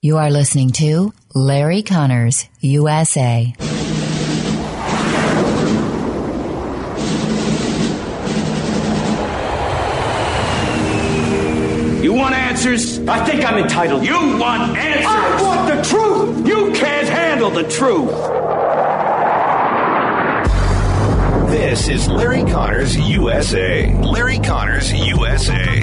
You are listening to Larry Connors, USA. You want answers? I think I'm entitled. You want answers? I want the truth! You can't handle the truth! This is Larry Connors, USA. Larry Connors, USA.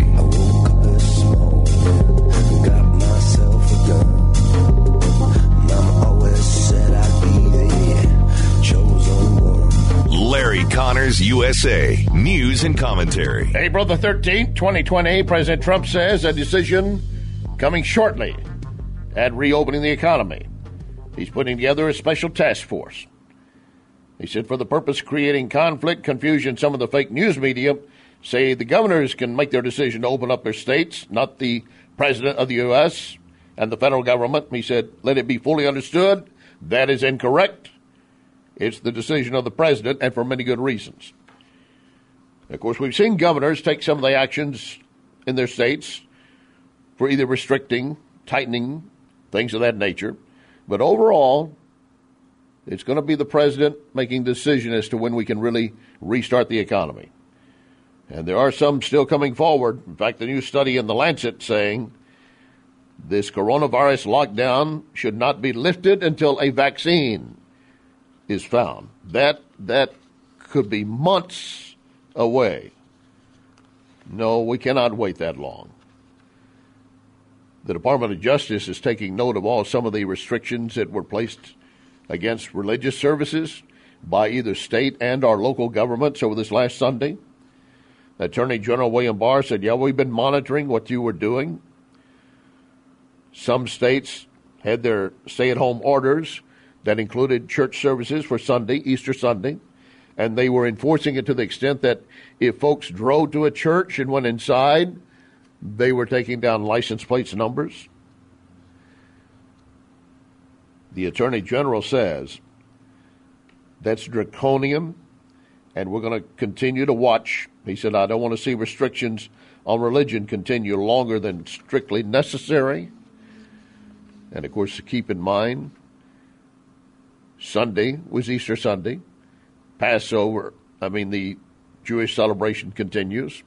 Larry Connors, USA. News and commentary. April the 13th, 2020, President Trump says a decision coming shortly at reopening the economy. He's putting together a special task force. He said for the purpose of creating conflict, confusion, some of the fake news media say the governors can make their decision to open up their states, not the president of the U.S. and the federal government. He said, let it be fully understood. That is incorrect. It's the decision of the president, and for many good reasons. Of course, we've seen governors take some of the actions in their states for either restricting, tightening, things of that nature. But overall, it's going to be the president making the decision as to when we can really restart the economy. And there are some still coming forward. In fact, the new study in The Lancet saying this coronavirus lockdown should not be lifted until a vaccine is found. That could be months away. No, we cannot wait that long. The Department of Justice is taking note of some of the restrictions that were placed against religious services by either state and our local governments over this last Sunday. Attorney General William Barr said, we've been monitoring what you were doing. Some states had their stay-at-home orders that included church services for Sunday, Easter Sunday, and they were enforcing it to the extent that if folks drove to a church and went inside, they were taking down license plates numbers. The Attorney General says that's draconian, and we're going to continue to watch. He said, I don't want to see restrictions on religion continue longer than strictly necessary. And, of course, to keep in mind, Sunday was Easter Sunday. The Jewish celebration continues.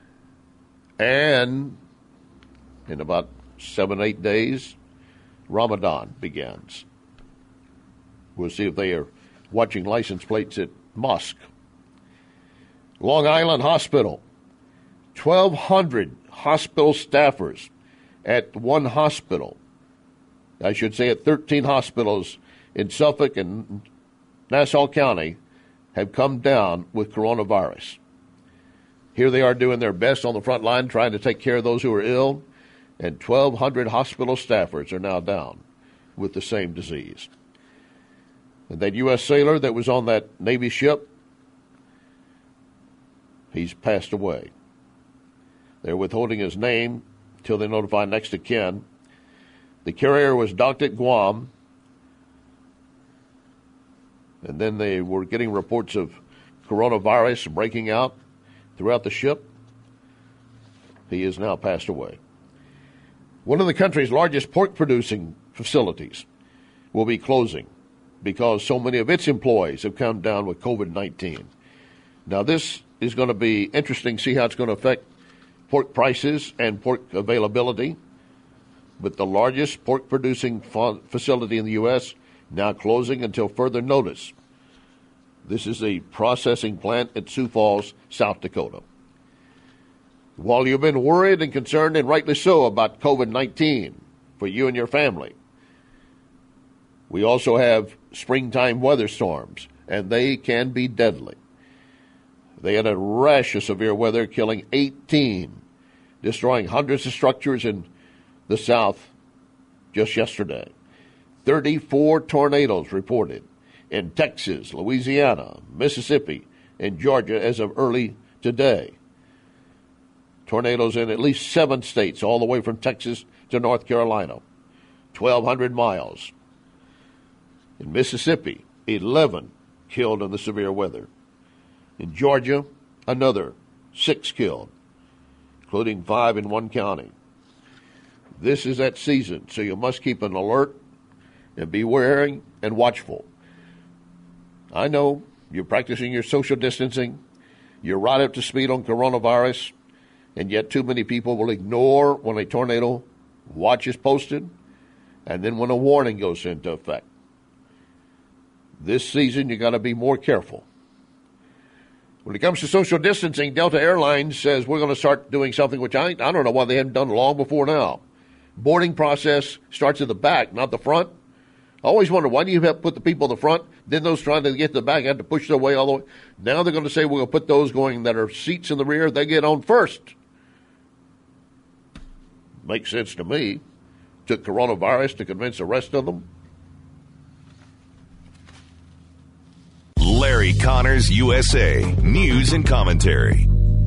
And in about 7-8 days, Ramadan begins. We'll see if they are watching license plates at mosque. Long Island Hospital, 1,200 hospital staffers at one hospital. I should say at 13 hospitals in Suffolk and Nassau County have come down with coronavirus. Here they are doing their best on the front line trying to take care of those who are ill, and 1,200 hospital staffers are now down with the same disease. And that U.S. sailor that was on that Navy ship, he's passed away. They're withholding his name till they notify next of kin. The carrier was docked at Guam, and then they were getting reports of coronavirus breaking out throughout the ship. He has now passed away. One of the country's largest pork-producing facilities will be closing because so many of its employees have come down with COVID-19. Now, this is going to be interesting to see how it's going to affect pork prices and pork availability. But the largest pork-producing facility in the U.S. now closing until further notice. This is a processing plant at Sioux Falls, South Dakota. While you've been worried and concerned, and rightly so, about COVID-19 for you and your family, we also have springtime weather storms, and they can be deadly. They had a rash of severe weather, killing 18, destroying hundreds of structures in the South just yesterday. 34 tornadoes reported in Texas, Louisiana, Mississippi, and Georgia as of early today. Tornadoes in at least 7 states, all the way from Texas to North Carolina. 1,200 miles. In Mississippi, 11 killed in the severe weather. In Georgia, another 6 killed, including 5 in one county. This is that season, so you must keep an alert and be wary and watchful. I know you're practicing your social distancing. You're right up to speed on coronavirus, and yet too many people will ignore when a tornado watch is posted and then when a warning goes into effect. This season, you got to be more careful. When it comes to social distancing, Delta Airlines says we're going to start doing something which I don't know why they hadn't done long before now. Boarding process starts at the back, not the front. I always wonder, why do you have to put the people in the front? Then those trying to get to the back have to push their way all the way. Now they're going to say we're going to put those going that are seats in the rear, they get on first. Makes sense to me. Took coronavirus to convince the rest of them. Larry Connors, USA. News and commentary.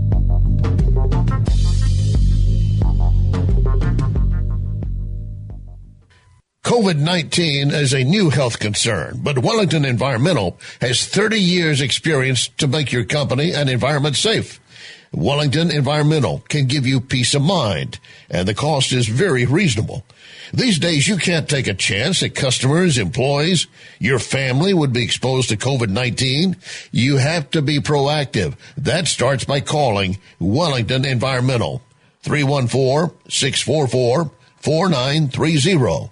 COVID-19 is a new health concern, but Wellington Environmental has 30 years experience to make your company and environment safe. Wellington Environmental can give you peace of mind, and the cost is very reasonable. These days, you can't take a chance that customers, employees, your family would be exposed to COVID-19. You have to be proactive. That starts by calling Wellington Environmental. 314-644-4930.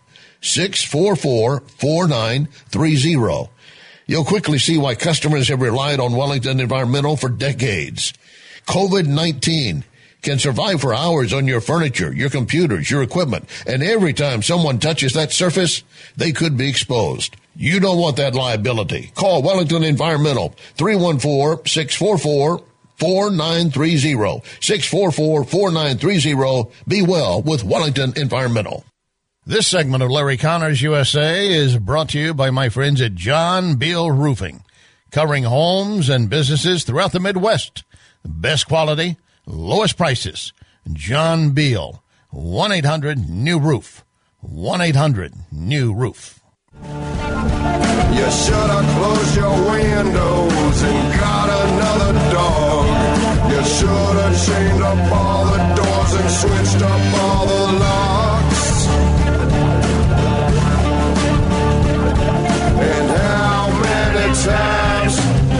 644-4930. You'll quickly see why customers have relied on Wellington Environmental for decades. COVID-19 can survive for hours on your furniture, your computers, your equipment, and every time someone touches that surface, they could be exposed. You don't want that liability. Call Wellington Environmental, 314-644-4930. 644-4930. Be well with Wellington Environmental. This segment of Larry Connors USA is brought to you by my friends at John Beal Roofing, covering homes and businesses throughout the Midwest. Best quality, lowest prices. John Beal, 1-800-NEW-ROOF. 1-800-NEW-ROOF. You should have closed your windows and got another dog. You should have chained up all the doors and switched up all the locks. And how many times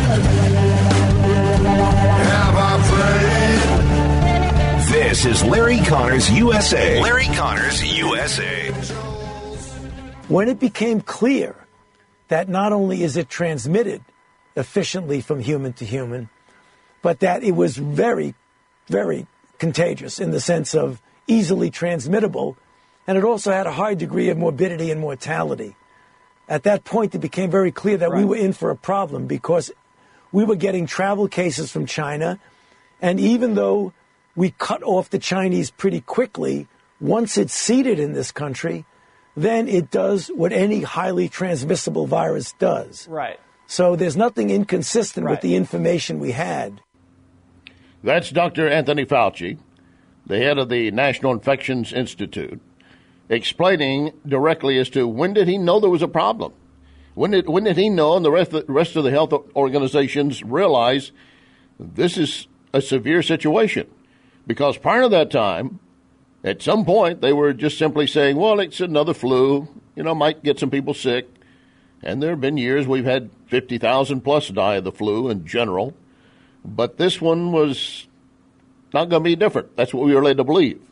have I prayed? This is Larry Connors, USA. Larry Connors, USA. When it became clear that not only is it transmitted efficiently from human to human, but that it was very, very contagious in the sense of easily transmittable, and it also had a high degree of morbidity and mortality. At that point, it became very clear that we were in for a problem because we were getting travel cases from China, and even though we cut off the Chinese pretty quickly, once it's seeded in this country, then it does what any highly transmissible virus does. Right. So there's nothing inconsistent with the information we had. That's Dr. Anthony Fauci, the head of the National Infections Institute, explaining directly as to when did he know there was a problem? When did he know and the rest of the health organizations realize this is a severe situation? Because prior to that time, at some point, they were just simply saying, well, it's another flu, might get some people sick. And there have been years we've had 50,000 plus die of the flu in general. But this one was not going to be different. That's what we were led to believe.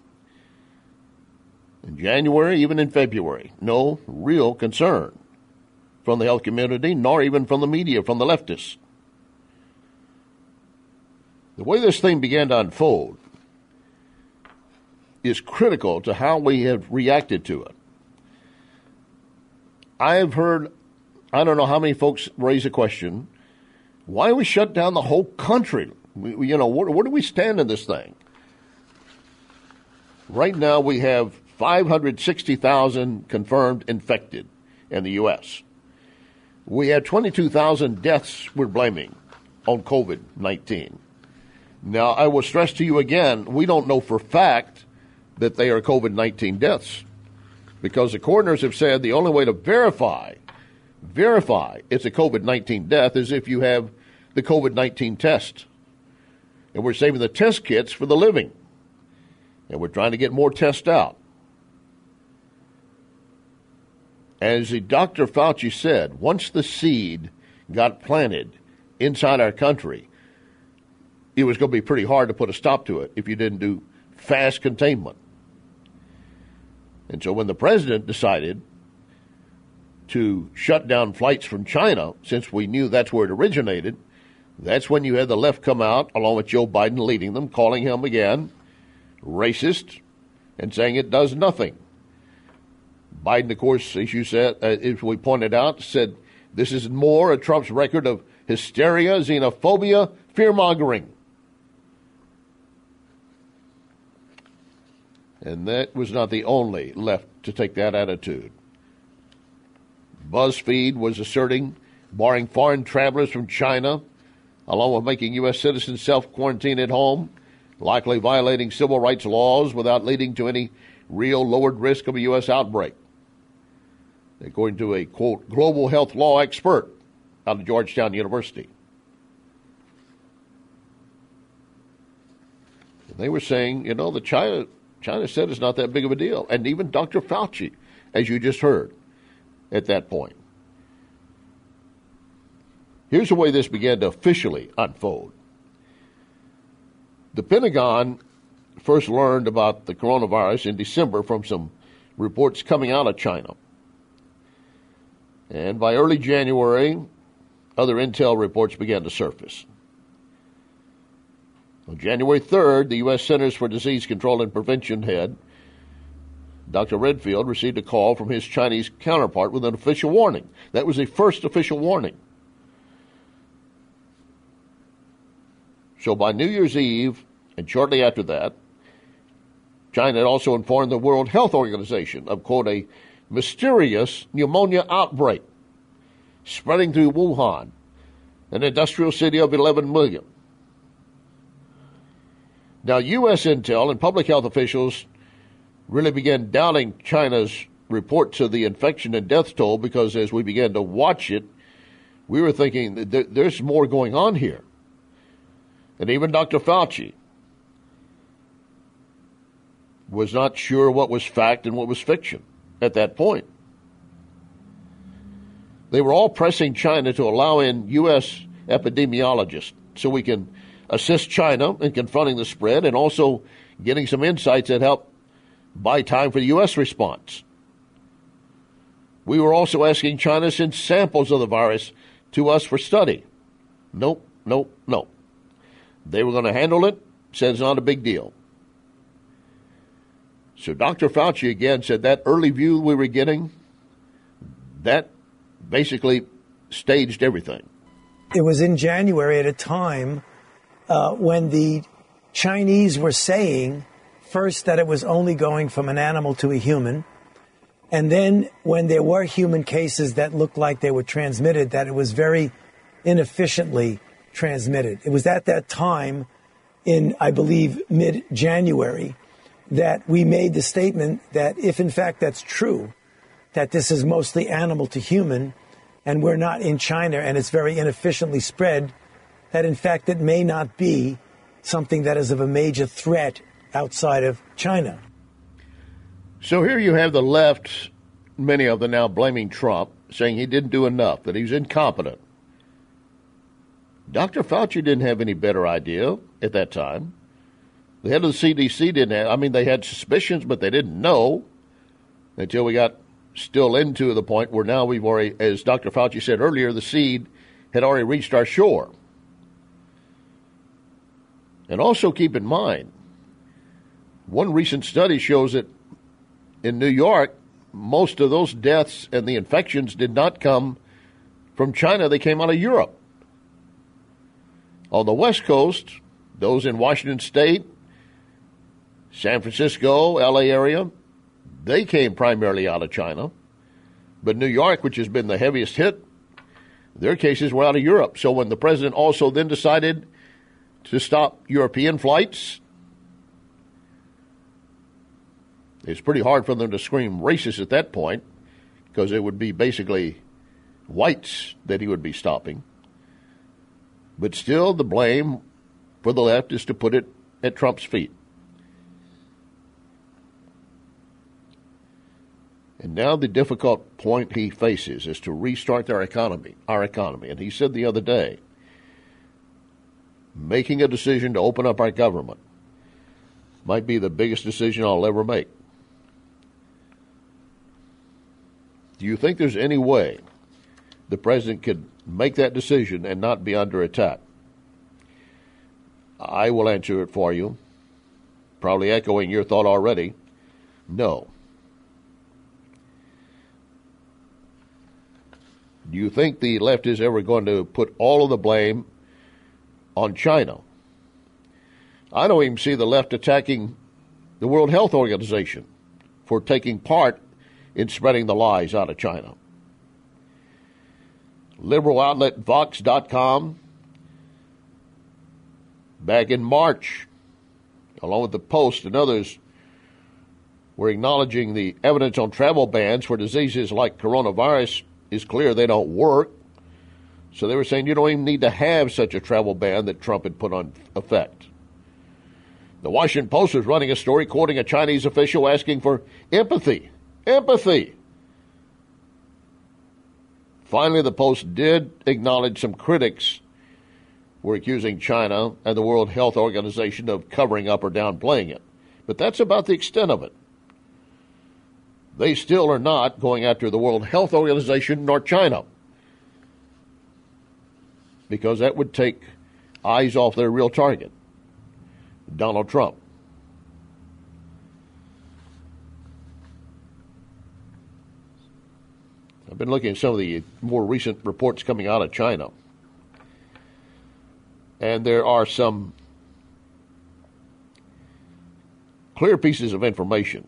In January, even in February, no real concern from the health community, nor even from the media, from the leftists. The way this thing began to unfold is critical to how we have reacted to it. I have heard, I don't know how many folks raise a question, why we shut down the whole country? Where do we stand in this thing? Right now we have 560,000 confirmed infected in the U.S. We had 22,000 deaths we're blaming on COVID-19. Now, I will stress to you again, we don't know for fact that they are COVID-19 deaths, because the coroners have said the only way to verify it's a COVID-19 death is if you have the COVID-19 test. And we're saving the test kits for the living. And we're trying to get more tests out. As Dr. Fauci said, once the seed got planted inside our country, it was going to be pretty hard to put a stop to it if you didn't do fast containment. And so when the president decided to shut down flights from China, since we knew that's where it originated, that's when you had the left come out, along with Joe Biden leading them, calling him again racist and saying it does nothing. Biden, of course, as you said, as we pointed out, said this is more of Trump's record of hysteria, xenophobia, fear-mongering. And that was not the only left to take that attitude. BuzzFeed was asserting, barring foreign travelers from China, along with making U.S. citizens self-quarantine at home, likely violating civil rights laws without leading to any real lowered risk of a U.S. outbreak. According to a, quote, global health law expert out of Georgetown University. And they were saying, that China said it's not that big of a deal. And even Dr. Fauci, as you just heard, at that point. Here's the way this began to officially unfold. The Pentagon first learned about the coronavirus in December from some reports coming out of China. And by early January, other intel reports began to surface. On January 3rd, the U.S. Centers for Disease Control and Prevention head, Dr. Redfield, received a call from his Chinese counterpart with an official warning. That was the first official warning. So by New Year's Eve, and shortly after that, China had also informed the World Health Organization of, quote, a mysterious pneumonia outbreak spreading through Wuhan, an industrial city of 11 million. Now, U.S. intel and public health officials really began doubting China's reports of the infection and death toll because as we began to watch it, we were thinking that there's more going on here. And even Dr. Fauci was not sure what was fact and what was fiction at that point. They were all pressing China to allow in U.S. epidemiologists so we can assist China in confronting the spread and also getting some insights that help buy time for the U.S. response. We were also asking China to send samples of the virus to us for study. Nope. They were going to handle it, said it's not a big deal. So Dr. Fauci again said that early view we were getting, that basically staged everything. It was in January at a time when the Chinese were saying first that it was only going from an animal to a human, and then when there were human cases that looked like they were transmitted, that it was very inefficiently transmitted. It was at that time in, I believe, mid-January that we made the statement that if in fact that's true, that this is mostly animal to human, and we're not in China and it's very inefficiently spread, that in fact it may not be something that is of a major threat outside of China. So here you have the left, many of them now blaming Trump, saying he didn't do enough, that he was incompetent. Dr. Fauci didn't have any better idea at that time. The head of the CDC didn't have, they had suspicions, but they didn't know until we got still into the point where now we've already, as Dr. Fauci said earlier, the seed had already reached our shore. And also keep in mind, one recent study shows that in New York, most of those deaths and the infections did not come from China. They came out of Europe. On the West Coast, those in Washington State, San Francisco, L.A. area, they came primarily out of China. But New York, which has been the heaviest hit, their cases were out of Europe. So when the president also then decided to stop European flights, it's pretty hard for them to scream racist at that point because it would be basically whites that he would be stopping. But still, the blame for the left is to put it at Trump's feet. And now the difficult point he faces is to restart our economy. And he said the other day, making a decision to open up our government might be the biggest decision I'll ever make. Do you think there's any way the president could make that decision and not be under attack? I will answer it for you, probably echoing your thought already. No. Do you think the left is ever going to put all of the blame on China? I don't even see the left attacking the World Health Organization for taking part in spreading the lies out of China. Liberal outlet Vox.com, back in March, along with the Post and others, were acknowledging the evidence on travel bans for diseases like coronavirus is clear they don't work. So they were saying you don't even need to have such a travel ban that Trump had put on effect. The Washington Post was running a story quoting a Chinese official asking for empathy. Empathy. Finally, the Post did acknowledge some critics were accusing China and the World Health Organization of covering up or downplaying it. But that's about the extent of it. They still are not going after the World Health Organization nor China, because that would take eyes off their real target, Donald Trump. I've been looking at some of the more recent reports coming out of China, and there are some clear pieces of information.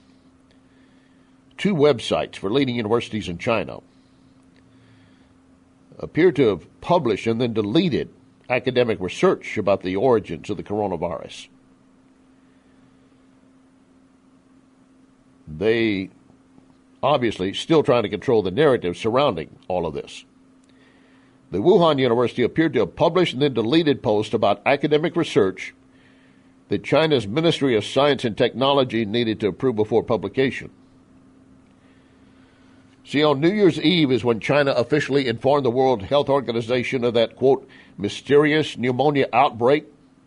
2 websites for leading universities in China appear to have published and then deleted academic research about the origins of the coronavirus. They obviously still trying to control the narrative surrounding all of this. The Wuhan University appeared to have published and then deleted posts about academic research that China's Ministry of Science and Technology needed to approve before publication. See, on New Year's Eve is when China officially informed the World Health Organization of that, quote, mysterious pneumonia outbreak.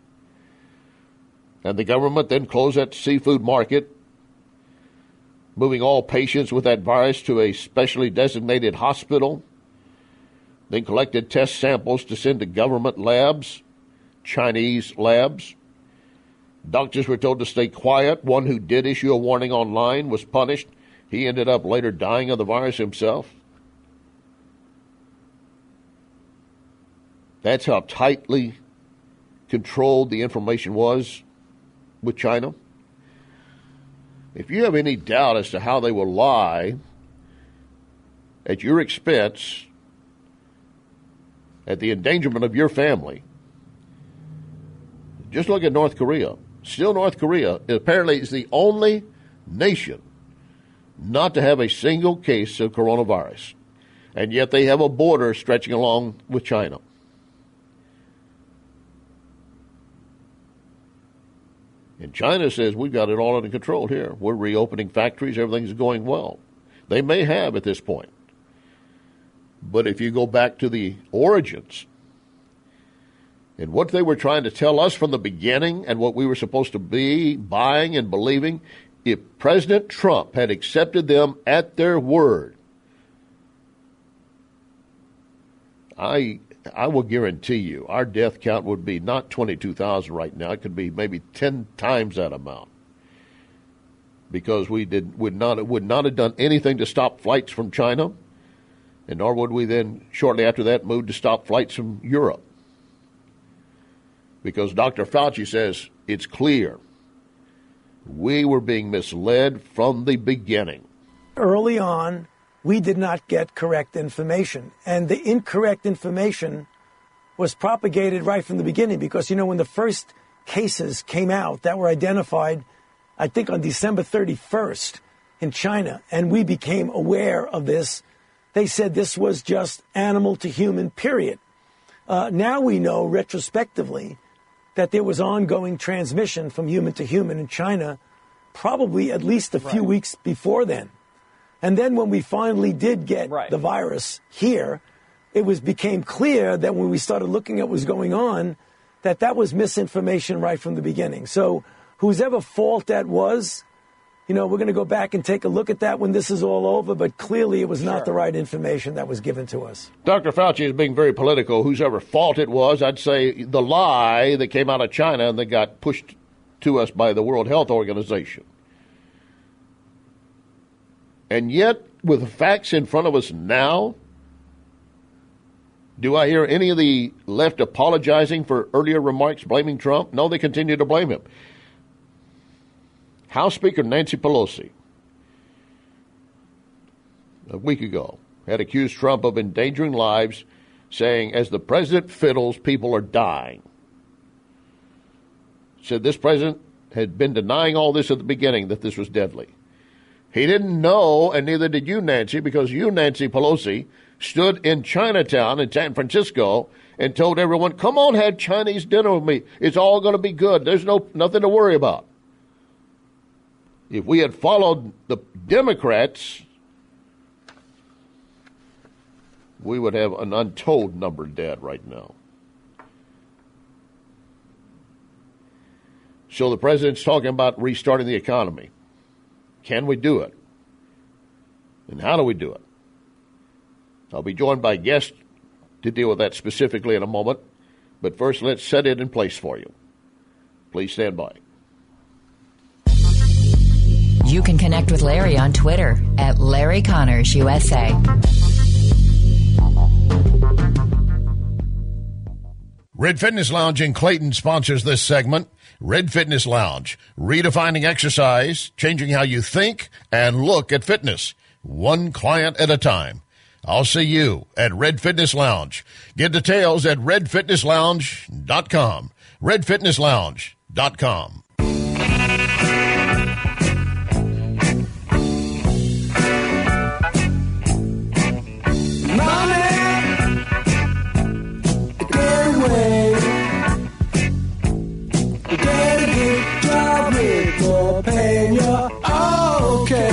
And the government then closed that seafood market, moving all patients with that virus to a specially designated hospital, then collected test samples to send to government labs, Chinese labs. Doctors were told to stay quiet. One who did issue a warning online was punished. He ended up later dying of the virus himself. That's how tightly controlled the information was with China. If you have any doubt as to how they will lie at your expense, at the endangerment of your family, just look at North Korea. Still, North Korea apparently is the only nation not to have a single case of coronavirus, and yet they have a border stretching along with China. And China says, we've got it all under control here. We're reopening factories. Everything's going well. They may have at this point. But if you go back to the origins and what they were trying to tell us from the beginning and what we were supposed to be buying and believing, if President Trump had accepted them at their word, I will guarantee you our death count would be not 22,000 right now. It could be maybe 10 times that amount, because we would not have done anything to stop flights from China, and nor would we then shortly after that move to stop flights from Europe, because Dr. Fauci says it's clear. We were being misled from the beginning. Early on, we did not get correct information. And the incorrect information was propagated right from the beginning because, when the first cases came out that were identified, I think on December 31st in China, and we became aware of this, they said this was just animal to human, period. Now we know retrospectively that there was ongoing transmission from human to human in China, probably at least a few weeks before then. And then when we finally did get the virus here, it became clear that when we started looking at what was going on, that was misinformation right from the beginning. So whose ever fault that was, we're going to go back and take a look at that when this is all over, but clearly it was not the right information that was given to us. Dr. Fauci is being very political. Whose ever fault it was, I'd say the lie that came out of China and that got pushed to us by the World Health Organization. And yet, with the facts in front of us now, do I hear any of the left apologizing for earlier remarks blaming Trump? No, they continue to blame him. House Speaker Nancy Pelosi, a week ago, had accused Trump of endangering lives, saying, as the president fiddles, people are dying. Said this president had been denying all this at the beginning, that this was deadly. He didn't know, and neither did you, Nancy, because you, Nancy Pelosi, stood in Chinatown in San Francisco and told everyone, come on, have Chinese dinner with me. It's all going to be good. There's nothing to worry about. If we had followed the Democrats, we would have an untold number dead right now. So the president's talking about restarting the economy. Can we do it? And how do we do it? I'll be joined by guests to deal with that specifically in a moment. But first, let's set it in place for you. Please stand by. You can connect with Larry on Twitter at Larry Connors USA. Red Fitness Lounge in Clayton sponsors this segment. Red Fitness Lounge, redefining exercise, changing how you think and look at fitness, one client at a time. I'll see you at Red Fitness Lounge. Get details at redfitnesslounge.com. redfitnesslounge.com. Paying you okay.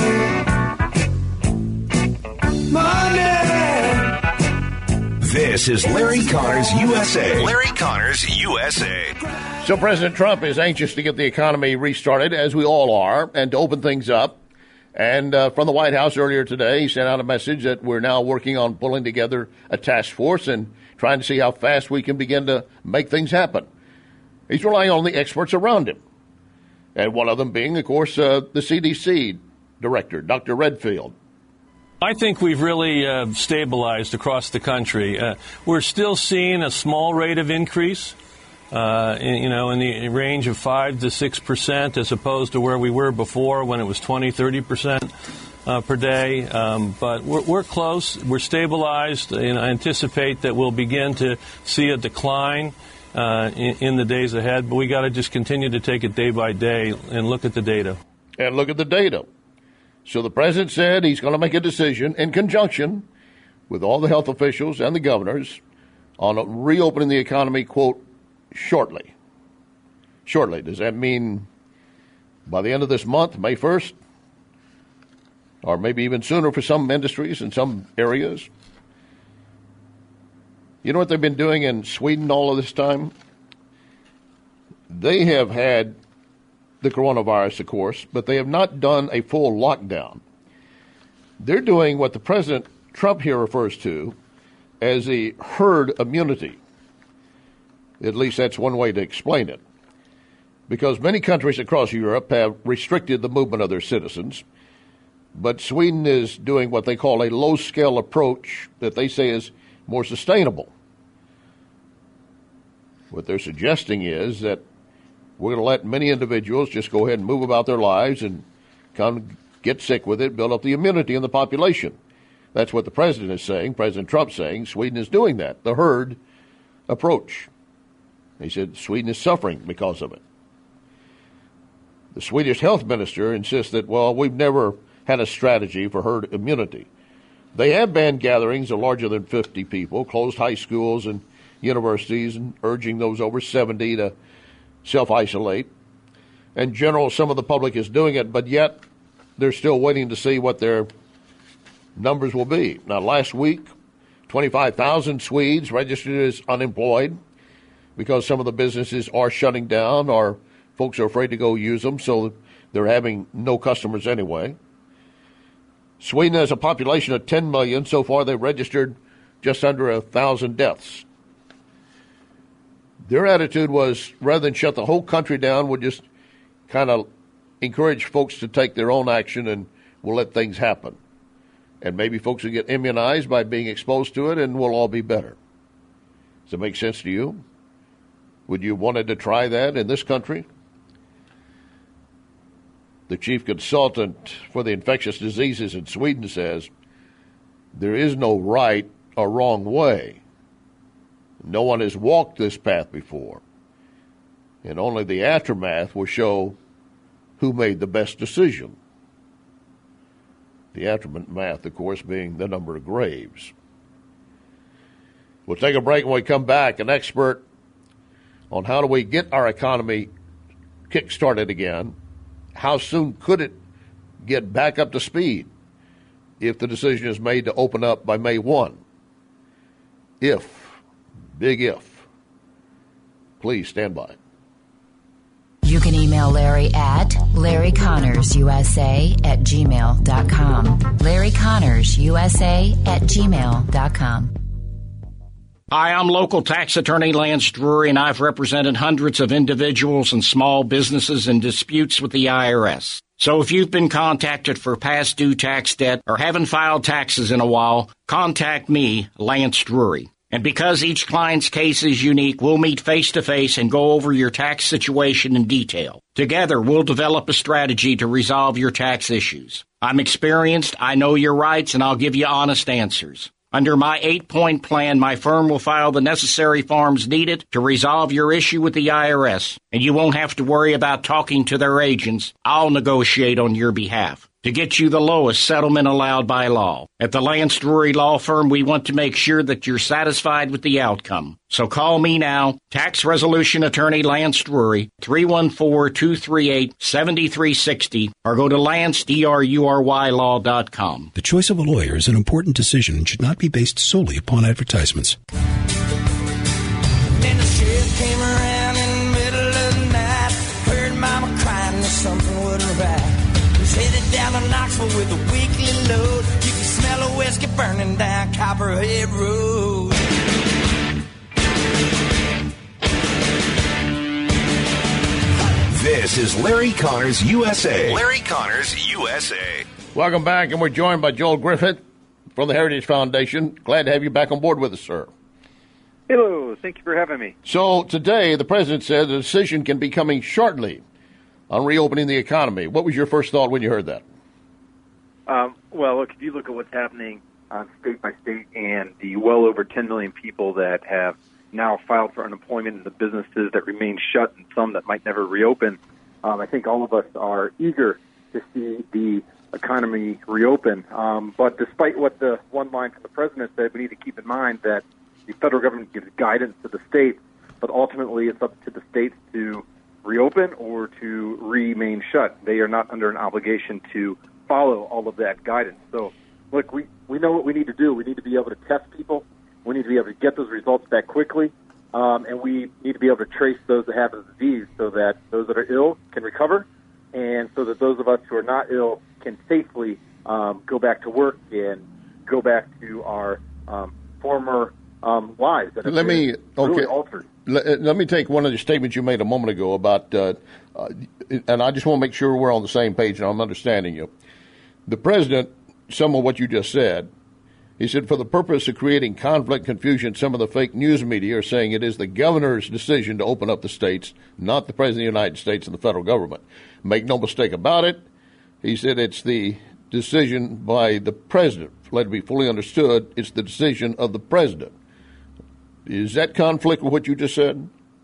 Money. This is Larry Connors USA. Larry Connors USA. So President Trump is anxious to get the economy restarted, as we all are, and to open things up. And from the White House earlier today, he sent out a message that we're now working on pulling together a task force and trying to see how fast we can begin to make things happen. He's relying on the experts around him. And one of them being, of course, the CDC director, Dr. Redfield. I think we've really stabilized across the country. We're still seeing a small rate of increase, in the range of 5 to 6%, as opposed to where we were before when it was 20, 30% per day. But we're close. We're stabilized, and I anticipate that we'll begin to see a decline in the days ahead, but we got to just continue to take it day by day and look at the data. And look at the data. So the president said he's going to make a decision in conjunction with all the health officials and the governors on reopening the economy, quote, shortly. Shortly. Does that mean by the end of this month, May 1st? Or maybe even sooner for some industries in some areas? You know what they've been doing in Sweden all of this time? They have had the coronavirus, of course, but they have not done a full lockdown. They're doing what the President Trump here refers to as the herd immunity. At least that's one way to explain it. Because many countries across Europe have restricted the movement of their citizens, but Sweden is doing what they call a low-scale approach that they say is more sustainable. What they're suggesting is that we're going to let many individuals just go ahead and move about their lives and come get sick with it, build up the immunity in the population. That's what the president is saying, President Trump saying. Sweden is doing that, the herd approach. He said Sweden is suffering because of it. The Swedish health minister insists that, well, we've never had a strategy for herd immunity. They have banned gatherings of larger than 50 people, closed high schools and universities, and urging those over 70 to self-isolate. In general, some of the public is doing it, but yet they're still waiting to see what their numbers will be. Now, last week, 25,000 Swedes registered as unemployed because some of the businesses are shutting down or folks are afraid to go use them, so they're having no customers anyway. Sweden has a population of 10 million. So far, they've registered just under 1,000 deaths. Their attitude was, rather than shut the whole country down, we'll just kind of encourage folks to take their own action and we'll let things happen. And maybe folks will get immunized by being exposed to it and we'll all be better. Does it make sense to you? Would you wanted to try that in this country? The chief consultant for the infectious diseases in Sweden says there is no right or wrong way. No one has walked this path before, and only the aftermath will show who made the best decision. The aftermath, of course, being the number of graves. We'll take a break. When we come back, an expert on how do we get our economy kick-started again. How soon could it get back up to speed if the decision is made to open up by May 1? If, big if. Please stand by. You can email Larry at LarryConnorsUSA@gmail.com. LarryConnorsUSA@gmail.com. Hi, I'm local tax attorney Lance Drury, and I've represented hundreds of individuals and small businesses in disputes with the IRS. So if you've been contacted for past due tax debt or haven't filed taxes in a while, contact me, Lance Drury. And because each client's case is unique, we'll meet face-to-face and go over your tax situation in detail. Together, we'll develop a strategy to resolve your tax issues. I'm experienced, I know your rights, and I'll give you honest answers. Under my 8-point plan, my firm will file the necessary forms needed to resolve your issue with the IRS, and you won't have to worry about talking to their agents. I'll negotiate on your behalf to get you the lowest settlement allowed by law. At the Lance Drury Law Firm, we want to make sure that you're satisfied with the outcome. So call me now, Tax Resolution Attorney Lance Drury, 314-238-7360, or go to LanceDruryLaw.com. The choice of a lawyer is an important decision and should not be based solely upon advertisements. Then the sheriff came around in the middle of the night, heard mama crying that something wasn't right. Headed down to Knoxville with a weekly load. You can smell a whiskey burning down Copperhead Road. This is Larry Connors USA. Larry Connors USA. Welcome back, and we're joined by Joel Griffith from the Heritage Foundation. Glad to have you back on board with us, sir. Hello. Thank you for having me. So today, the president said the decision can be coming shortly on reopening the economy. What was your first thought when you heard that? Well, look, if you look at what's happening state by state and the well over 10 million people that have now filed for unemployment and the businesses that remain shut and some that might never reopen, I think all of us are eager to see the economy reopen. But despite what the one line from the president said, we need to keep in mind that the federal government gives guidance to the states, but ultimately it's up to the states to reopen or to remain shut. They are not under an obligation to follow all of that guidance. So, look, we know what we need to do. We need to be able to test people. We need to be able to get those results back quickly. And we need to be able to trace those that have the disease so that those that are ill can recover and so that those of us who are not ill can safely go back to work and go back to our former lives that have been really altered. Let me take one of the statements you made a moment ago about, and I just want to make sure we're on the same page and I'm understanding you. The president, some of what you just said, he said, for the purpose of creating conflict, confusion, some of the fake news media are saying it is the governor's decision to open up the states, not the president of the United States and the federal government. Make no mistake about it. He said it's the decision by the president. Let it be fully understood, it's the decision of the president. Is that conflict with what you just said?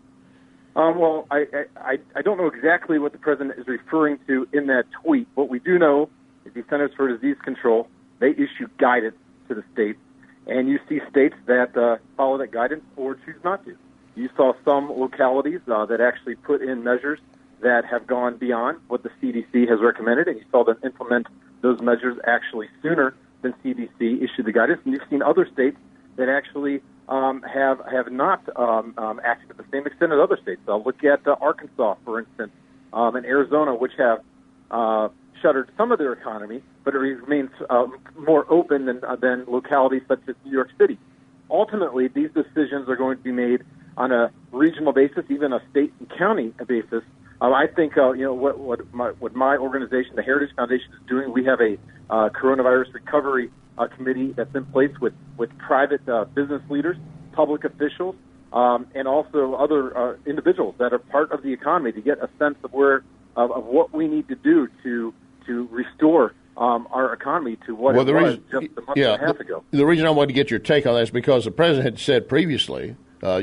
Well, I don't know exactly what the president is referring to in that tweet. What we do know is the Centers for Disease Control, they issue guidance to the states, and you see states that follow that guidance or choose not to. You saw some localities that actually put in measures that have gone beyond what the CDC has recommended, and you saw them implement those measures actually sooner than CDC issued the guidance, and you've seen other states that actually have not acted to the same extent as other states. Look at Arkansas, for instance, and Arizona, which have shuttered some of their economy, but it remains more open than localities such as New York City. Ultimately, these decisions are going to be made on a regional basis, even a state and county basis. I think what my organization, the Heritage Foundation, is doing. We have a coronavirus recovery committee that's in place with private business leaders, public officials, and also other individuals that are part of the economy to get a sense of of what we need to do to restore our economy to what it was just a month and a half ago. The reason I wanted to get your take on that is because the president had said previously,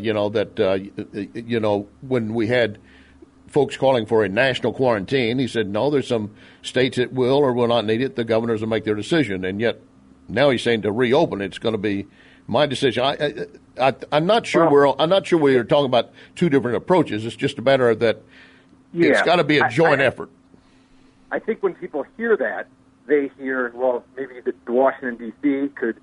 that when we had folks calling for a national quarantine, he said, no, there's some states that will or will not need it. The governors will make their decision. And yet now he's saying to reopen, it's going to be my decision. I'm not sure I'm not sure we're talking about two different approaches. It's just a matter of that it's got to be a joint effort. I think when people hear that, they hear, well, maybe the Washington D.C. could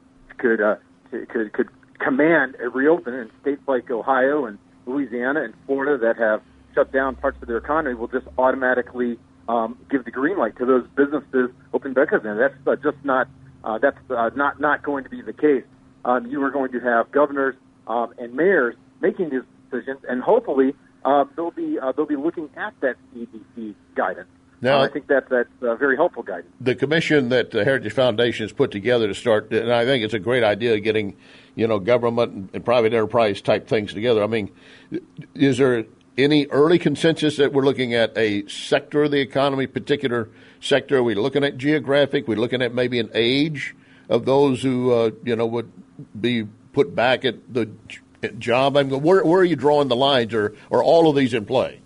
command a reopening, and states like Ohio and Louisiana and Florida that have shut down parts of their economy will just automatically give the green light to those businesses open back up. And that's just not not going to be the case. You are going to have governors and mayors making these decisions, and hopefully they'll be looking at that CDC guidance. Now, I think that's very helpful guidance. The commission that the Heritage Foundation has put together to start, and I think it's a great idea, getting government and private enterprise type things together. I mean, is there any early consensus that we're looking at a sector of the economy, particular sector? Are we looking at geographic? We're looking at maybe an age of those who would be put back at the job. I mean, where are you drawing the lines, or all of these in play?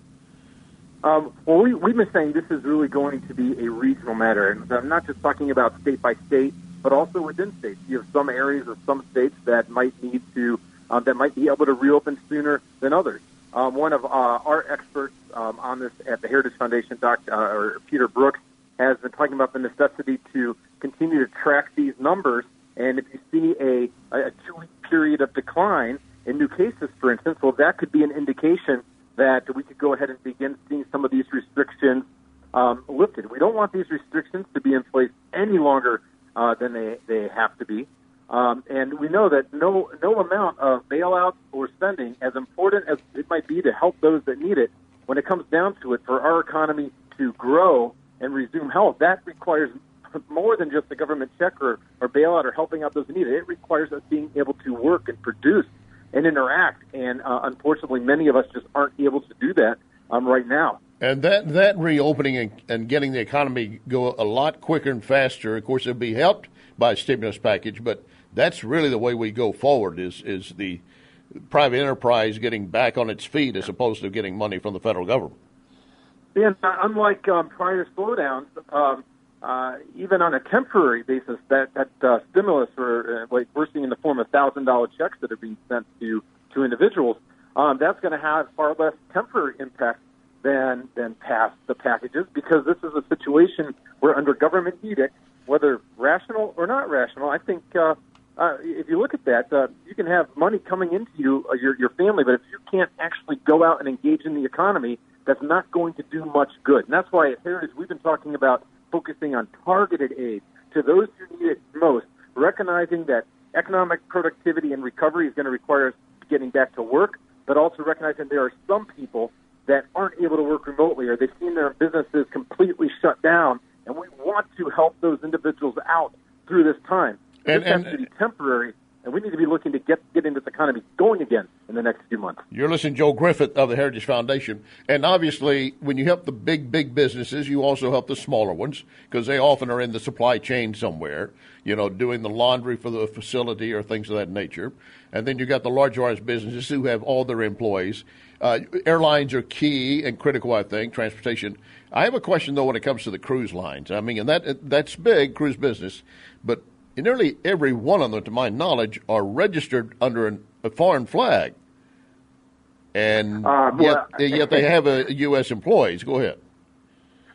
Well, we've been saying this is really going to be a regional matter, and I'm not just talking about state by state, but also within states. You have some areas of some states that might need to, that might be able to reopen sooner than others. One of our experts on this at the Heritage Foundation, Dr. Peter Brooks, has been talking about the necessity to continue to track these numbers. And if you see a 2-week period of decline in new cases, for instance, well, that could be an indication that we could go ahead and begin seeing some of these restrictions lifted. We don't want these restrictions to be in place any longer than they have to be. And we know that no amount of bailouts or spending, as important as it might be to help those that need it, when it comes down to it, for our economy to grow and resume health, that requires more than just a government check or bailout or helping out those who need it. It requires us being able to work and produce and interact. And unfortunately, many of us just aren't able to do that right now. And that reopening and getting the economy go a lot quicker and faster, of course, it'll be helped by a stimulus package, but that's really the way we go forward is the private enterprise getting back on its feet as opposed to getting money from the federal government. Yeah, unlike prior slowdowns, even on a temporary basis, that stimulus like we're seeing in the form of $1,000 checks that are being sent to individuals, that's going to have far less temporary impact than past the packages, because this is a situation where under government edict, whether rational or not rational, I think if you look at that, you can have money coming into your family, but if you can't actually go out and engage in the economy, that's not going to do much good. And that's why at Heritage we've been talking about focusing on targeted aid to those who need it most, recognizing that economic productivity and recovery is going to require us getting back to work, but also recognizing there are some people that aren't able to work remotely, or they've seen their businesses completely shut down, and we want to help those individuals out through this time. This has to be temporary, and we need to be looking to getting this economy going again in the next few months. You're listening to Joe Griffith of the Heritage Foundation. And obviously, when you help the big businesses, you also help the smaller ones, because they often are in the supply chain somewhere, doing the laundry for the facility or things of that nature. And then you've got the large businesses who have all their employees. Airlines are key and critical, I think, transportation. I have a question, though, when it comes to the cruise lines. I mean, and that's big, cruise business, but nearly every one of them, to my knowledge, are registered under a foreign flag, and yet they have U.S. employees. Go ahead.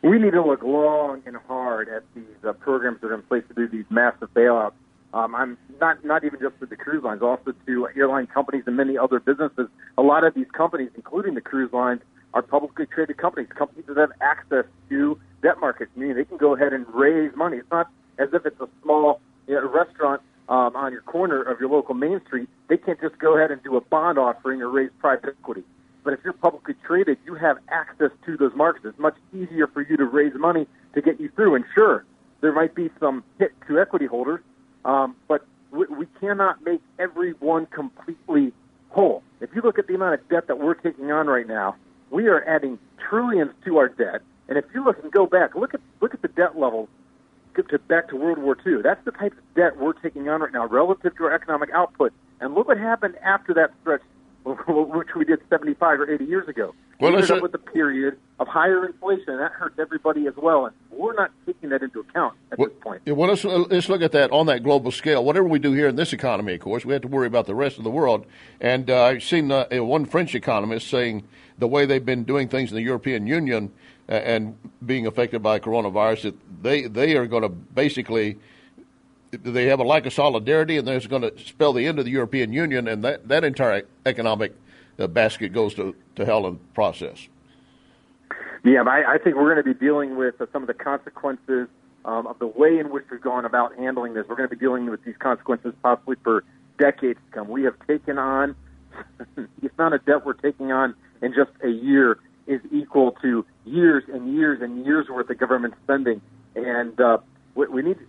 we need to look long and hard at these programs that are in place to do these massive bailouts. I'm not even just to the cruise lines, also to airline companies and many other businesses. A lot of these companies, including the cruise lines, are publicly traded companies that have access to debt markets, meaning they can go ahead and raise money. It's not as if it's a small restaurant on your corner of your local main street. They can't just go ahead and do a bond offering or raise private equity. But if you're publicly traded, you have access to those markets. It's much easier for you to raise money to get you through. And sure, there might be some hit to equity holders, but we cannot make everyone completely whole. If you look at the amount of debt that we're taking on right now, we are adding trillions to our debt. And if you look and go back, look at the debt levels back to World War II. That's the type of debt we're taking on right now relative to our economic output. And look what happened after that stretch, which we did 75 or 80 years ago. We ended up with a period of higher inflation, and that hurts everybody as well. And we're not taking that into account at this point. Well, let's look at that on that global scale. Whatever we do here in this economy, of course, we have to worry about the rest of the world. And I've seen one French economist saying the way they've been doing things in the European Union and being affected by coronavirus, that they are going to basically – they have a lack of solidarity, and that's going to spell the end of the European Union, and that entire economic basket goes to hell in the process. Yeah, but I think we're going to be dealing with some of the consequences of the way in which we've gone about handling this. We're going to be dealing with these consequences possibly for decades to come. We have taken on the amount of debt we're taking on in just a year is equal to years and years and years worth of government spending, and what we need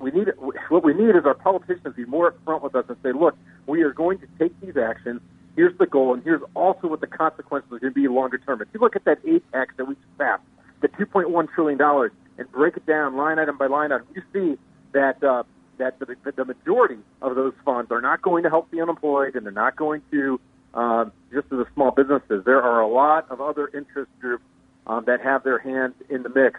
is our politicians to be more upfront with us and say, look, we are going to take these actions. Here's the goal, and here's also what the consequences are going to be longer term. If you look at that aid tax that we just passed, the $2.1 trillion, and break it down line item by line item, you see that the majority of those funds are not going to help the unemployed, and they're not going to just to the small businesses. There are a lot of other interest groups that have their hands in the mix.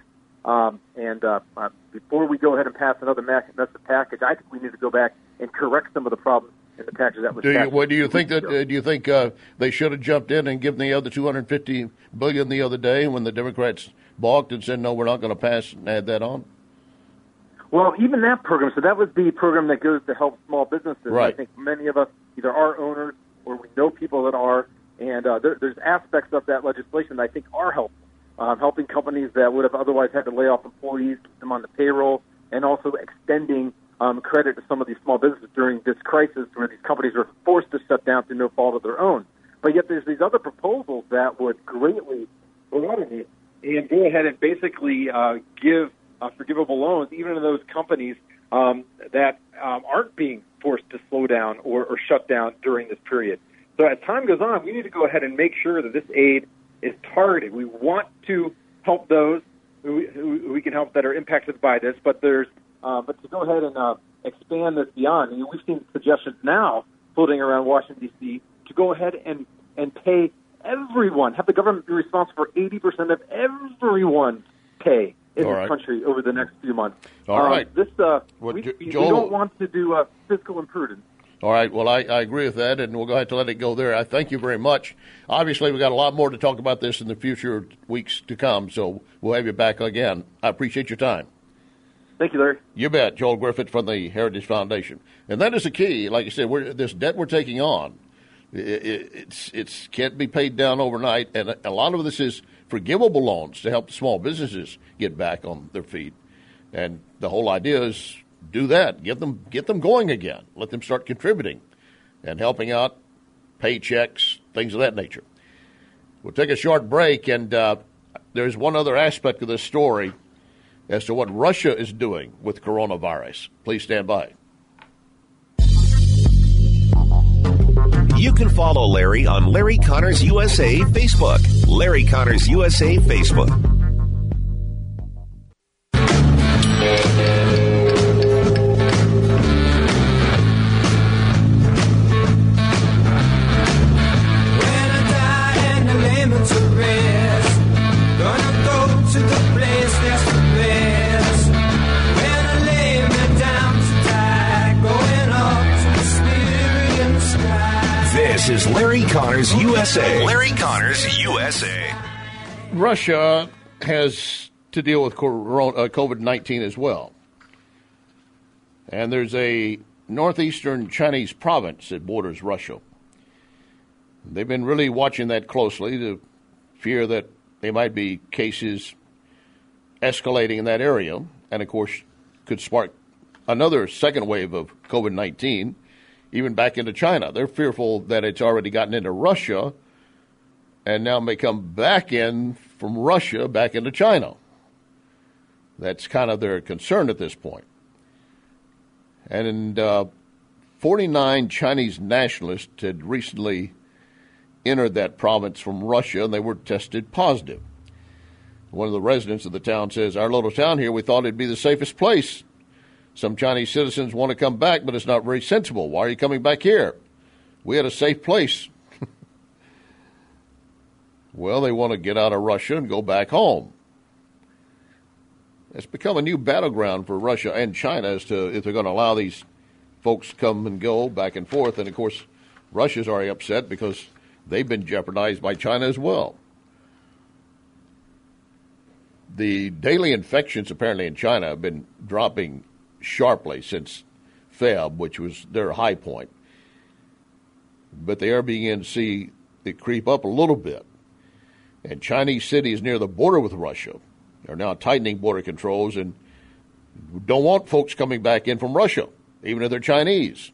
Before we go ahead and pass another massive package, I think we need to go back and correct some of the problems in the package that was passed. Do you think they should have jumped in and given the other $250 billion the other day when the Democrats balked and said, no, we're not going to pass and add that on? Well, even that program, so that was the program that goes to help small businesses. Right. I think many of us either are owners or we know people that are, and there's aspects of that legislation that I think are helpful. Helping companies that would have otherwise had to lay off employees, keep them on the payroll, and also extending credit to some of these small businesses during this crisis where these companies were forced to shut down through no fault of their own. But yet there's these other proposals that would greatly eliminate and go ahead and basically give forgivable loans even to those companies that aren't being forced to slow down or shut down during this period. So as time goes on, we need to go ahead and make sure that this aid is targeted. We want to help those who we can help that are impacted by this, but to go ahead and expand this beyond. I mean, we've seen suggestions now floating around Washington, D.C. to go ahead and pay everyone, have the government be responsible for 80% of everyone's pay in this country over the next few months. All right. We don't want to do fiscal imprudence. All right. Well, I agree with that, and we'll go ahead to let it go there. I thank you very much. Obviously, we've got a lot more to talk about this in the future weeks to come, so we'll have you back again. I appreciate your time. Thank you, Larry. You bet. Joel Griffith from the Heritage Foundation. And that is the key. Like I said, this debt we're taking on, it can't be paid down overnight, and a lot of this is forgivable loans to help the small businesses get back on their feet. And the whole idea is do that. Get them going again. Let them start contributing and helping out, paychecks, things of that nature. We'll take a short break, and there's one other aspect of this story as to what Russia is doing with coronavirus. Please stand by. You can follow Larry on Larry Connors USA Facebook. Larry Connors USA Facebook. This is Larry Connors USA. Larry Connors USA. Russia has to deal with COVID-19 as well. And there's a northeastern Chinese province that borders Russia. They've been really watching that closely to fear that there might be cases escalating in that area, and of course could spark another second wave of COVID-19, even back into China. They're fearful that it's already gotten into Russia and now may come back in from Russia back into China. That's kind of their concern at this point. And 49 Chinese nationalists had recently entered that province from Russia, and they were tested positive. One of the residents of the town says, "Our little town here, we thought it'd be the safest place. Some Chinese citizens want to come back, but it's not very sensible. Why are you coming back here? We had a safe place." Well, they want to get out of Russia and go back home. It's become a new battleground for Russia and China as to if they're going to allow these folks come and go back and forth. And, of course, Russia's already upset because they've been jeopardized by China as well. The daily infections apparently in China have been dropping sharply since Feb, which was their high point. But they are beginning to see it creep up a little bit. And Chinese cities near the border with Russia are now tightening border controls and don't want folks coming back in from Russia, even if they're Chinese.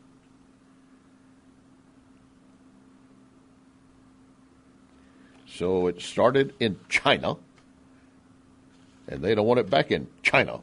So it started in China, and they don't want it back in China.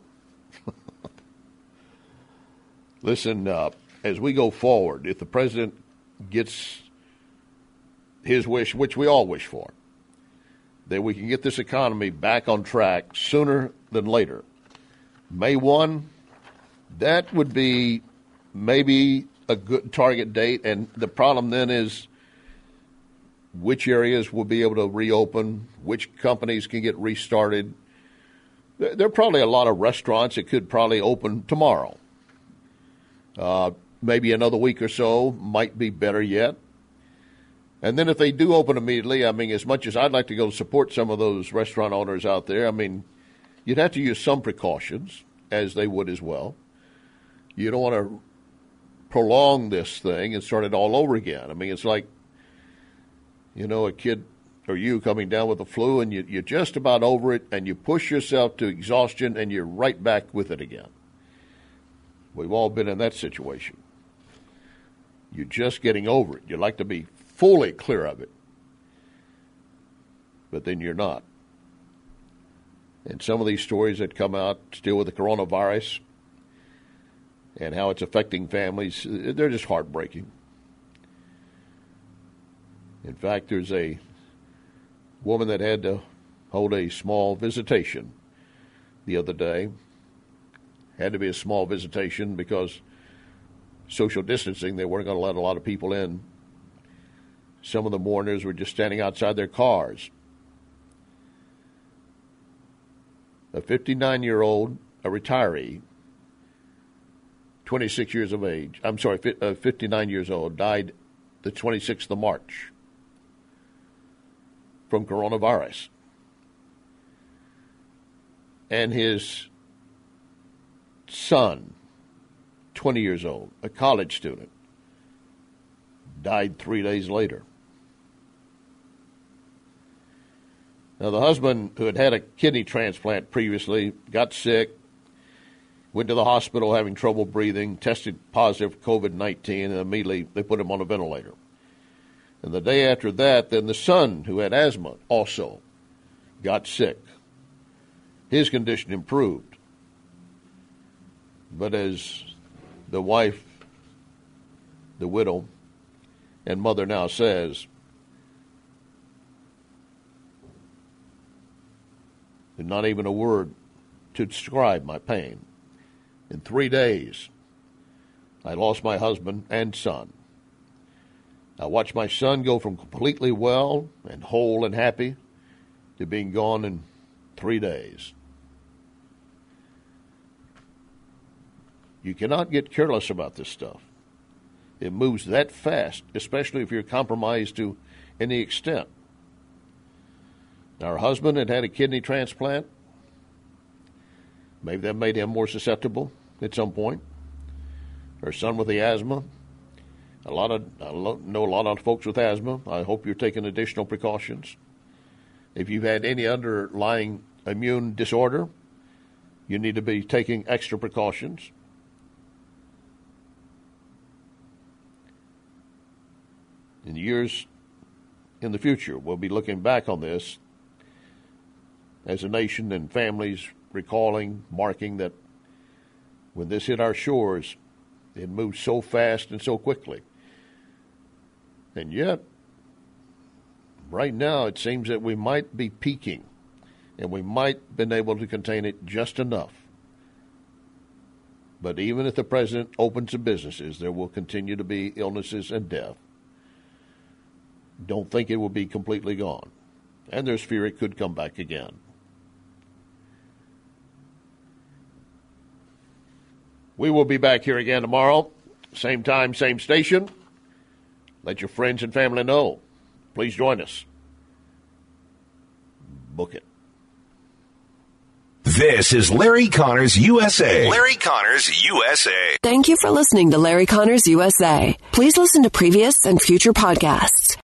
Listen, as we go forward, if the president gets his wish, which we all wish for, that we can get this economy back on track sooner than later. May 1, that would be maybe a good target date, and the problem then is which areas will be able to reopen, which companies can get restarted. There are probably a lot of restaurants that could probably open tomorrow. Maybe another week or so might be better yet. And then if they do open immediately, I mean, as much as I'd like to go support some of those restaurant owners out there, I mean, you'd have to use some precautions, as they would as well. You don't want to prolong this thing and start it all over again. I mean, it's like, you know, a kid or you coming down with the flu and you're just about over it and you push yourself to exhaustion and you're right back with it again. We've all been in that situation. You're just getting over it. You'd like to be fully clear of it, but then you're not. And some of these stories that come out still with the coronavirus and how it's affecting families, they're just heartbreaking. In fact, there's a woman that had to hold a small visitation the other day. Had to be a small visitation because social distancing, they weren't going to let a lot of people in. Some of the mourners were just standing outside their cars. A 59-year-old, a retiree, 26 years of age, 59 years old, died the 26th of March from coronavirus. And his son, 20 years old, a college student, died 3 days later. Now, the husband, who had had a kidney transplant previously, got sick, went to the hospital having trouble breathing, tested positive for COVID-19, and immediately they put him on a ventilator. And the day after that, then the son, who had asthma, also got sick. His condition improved. But as the wife, the widow, and mother now says, not even a word to describe my pain. In 3 days, I lost my husband and son. I watched my son go from completely well and whole and happy to being gone in 3 days. You cannot get careless about this stuff. It moves that fast, especially if you're compromised to any extent. Our husband had had a kidney transplant. Maybe that made him more susceptible at some point. Her son with the asthma. I know a lot of folks with asthma. I hope you're taking additional precautions. If you've had any underlying immune disorder, you need to be taking extra precautions. In years in the future, we'll be looking back on this as a nation and families recalling, marking that when this hit our shores, it moved so fast and so quickly. And yet, right now, it seems that we might be peaking, and we might have been able to contain it just enough. But even if the president opens the businesses, there will continue to be illnesses and death. Don't think it will be completely gone. And there's fear it could come back again. We will be back here again tomorrow. Same time, same station. Let your friends and family know. Please join us. Book it. This is Larry Connors USA. Larry Connors USA. Thank you for listening to Larry Connors USA. Please listen to previous and future podcasts